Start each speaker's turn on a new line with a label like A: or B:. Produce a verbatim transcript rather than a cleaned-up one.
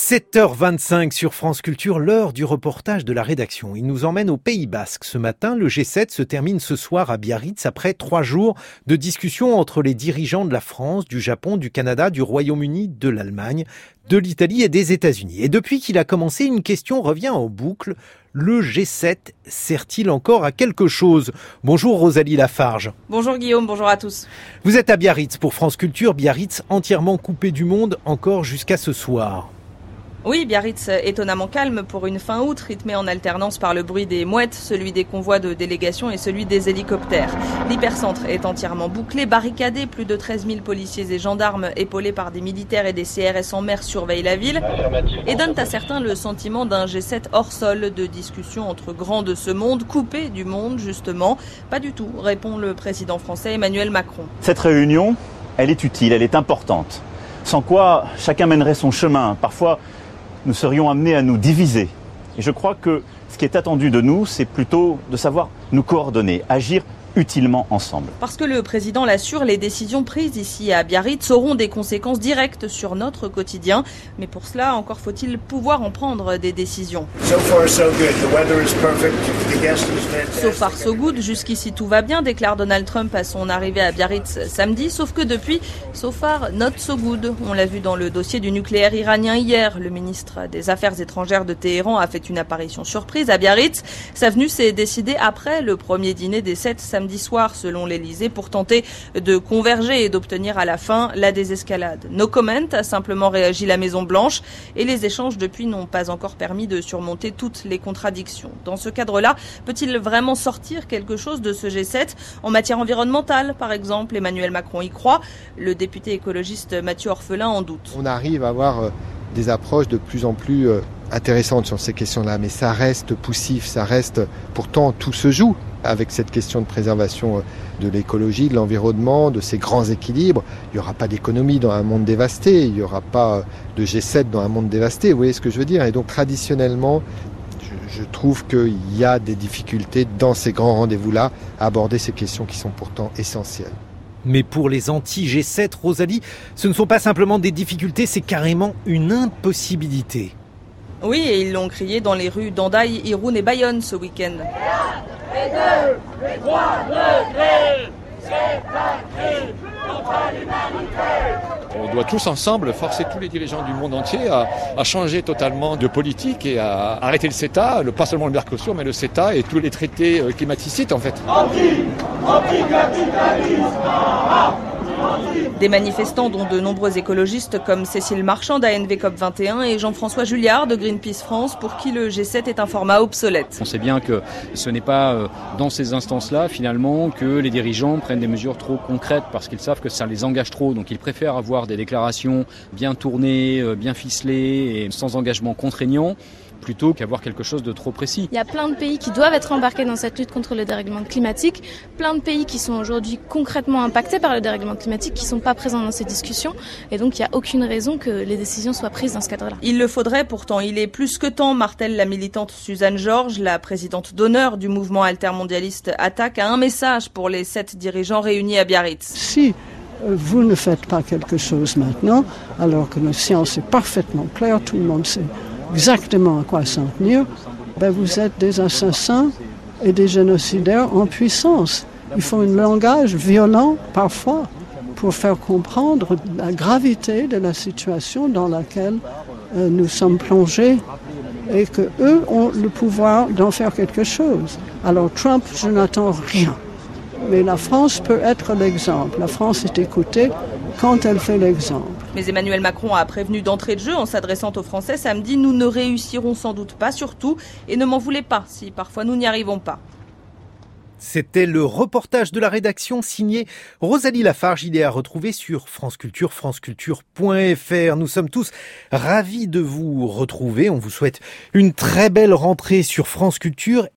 A: sept heures vingt-cinq sur France Culture, l'heure du reportage de la rédaction. Il nous emmène au Pays Basque. Ce matin, le G sept se termine ce soir à Biarritz après trois jours de discussions entre les dirigeants de la France, du Japon, du Canada, du Royaume-Uni, de l'Allemagne, de l'Italie et des États-Unis. Et depuis qu'il a commencé, une question revient en boucle. Le G sept sert-il encore à quelque chose ? Bonjour Rosalie Lafarge.
B: Bonjour Guillaume, bonjour à tous.
A: Vous êtes à Biarritz pour France Culture. Biarritz entièrement coupé du monde encore jusqu'à ce soir.
B: Oui, Biarritz étonnamment calme pour une fin août, rythmée en alternance par le bruit des mouettes, celui des convois de délégations et celui des hélicoptères. L'hypercentre est entièrement bouclé, barricadé, plus de treize mille policiers et gendarmes épaulés par des militaires et des C R S en mer surveillent la ville et donnent à certains le sentiment d'un G sept hors sol, de discussion entre grands de ce monde, coupé du monde justement. Pas du tout, répond le président français Emmanuel Macron.
C: Cette réunion, elle est utile, elle est importante. Sans quoi chacun mènerait son chemin. Parfois, nous serions amenés à nous diviser. Et je crois que ce qui est attendu de nous, c'est plutôt de savoir nous coordonner, agir utilement ensemble.
B: Parce que le président l'assure, les décisions prises ici à Biarritz auront des conséquences directes sur notre quotidien. Mais pour cela, encore faut-il pouvoir en prendre des décisions.
D: So far, so good. The weather is perfect. The guest is fantastic.
B: So far, so good. Jusqu'ici, tout va bien, déclare Donald Trump à son arrivée à Biarritz samedi. Sauf que depuis, so far, not so good. On l'a vu dans le dossier du nucléaire iranien hier. Le ministre des Affaires étrangères de Téhéran a fait une apparition surprise à Biarritz. Sa venue s'est décidée après le premier dîner des sept samedi soir, selon l'Elysée, pour tenter de converger et d'obtenir à la fin la désescalade. No comment, a simplement réagi la Maison-Blanche, et les échanges depuis n'ont pas encore permis de surmonter toutes les contradictions. Dans ce cadre-là, peut-il vraiment sortir quelque chose de ce G sept ? En matière environnementale, par exemple, Emmanuel Macron y croit. Le député écologiste Mathieu Orphelin en doute.
E: On arrive à avoir des approches de plus en plus intéressantes sur ces questions-là, mais ça reste poussif, ça reste... Pourtant, tout se joue avec cette question de préservation de l'écologie, de l'environnement, de ces grands équilibres. Il n'y aura pas d'économie dans un monde dévasté, il n'y aura pas de G sept dans un monde dévasté, vous voyez ce que je veux dire ? Et donc traditionnellement, je, je trouve qu'il y a des difficultés dans ces grands rendez-vous-là à aborder ces questions qui sont pourtant essentielles.
A: Mais pour les anti-G sept, Rosalie, ce ne sont pas simplement des difficultés, c'est carrément une impossibilité.
B: Oui, et ils l'ont crié dans les rues d'Andaï, Irun et Bayonne ce week-end.
F: Les deux, les trois degrés, c'est un crime contre l'humanité.
G: On doit tous ensemble forcer tous les dirigeants du monde entier à, à changer totalement de politique et à arrêter le CETA, le, pas seulement le Mercosur, mais le CETA et tous les traités climaticides en fait.
F: Anti, anti-capitalisme, ah,
B: Des manifestants dont de nombreux écologistes comme Cécile Marchand d'A N V COP vingt et un et Jean-François Julliard de Greenpeace France, pour qui le G sept est un format obsolète.
H: On sait bien que ce n'est pas dans ces instances-là finalement que les dirigeants prennent des mesures trop concrètes parce qu'ils savent que ça les engage trop. Donc ils préfèrent avoir des déclarations bien tournées, bien ficelées et sans engagement contraignant, plutôt qu'avoir quelque chose de trop précis.
I: Il y a plein de pays qui doivent être embarqués dans cette lutte contre le dérèglement climatique, plein de pays qui sont aujourd'hui concrètement impactés par le dérèglement climatique, qui ne sont pas présents dans ces discussions, et donc il n'y a aucune raison que les décisions soient prises dans ce cadre-là.
B: Il le faudrait pourtant, il est plus que temps, martèle la militante Suzanne Georges, la présidente d'honneur du mouvement altermondialiste Attaque, a un message pour les sept dirigeants réunis à Biarritz.
J: Si vous ne faites pas quelque chose maintenant, alors que la science est parfaitement claire, tout le monde sait exactement à quoi s'en tenir, ben vous êtes des assassins et des génocidaires en puissance. Il faut un langage violent parfois pour faire comprendre la gravité de la situation dans laquelle euh, nous sommes plongés et qu'eux ont le pouvoir d'en faire quelque chose. Alors Trump, je n'attends rien. Mais la France peut être l'exemple. La France est écoutée quand elle fait l'exemple.
B: Mais Emmanuel Macron a prévenu d'entrée de jeu en s'adressant aux Français samedi. Nous ne réussirons sans doute pas surtout et ne m'en voulez pas si parfois nous n'y arrivons pas.
A: C'était le reportage de la rédaction signé Rosalie Lafarge. Il est à retrouver sur France Culture, franceculture point f r. Nous sommes tous ravis de vous retrouver. On vous souhaite une très belle rentrée sur France Culture.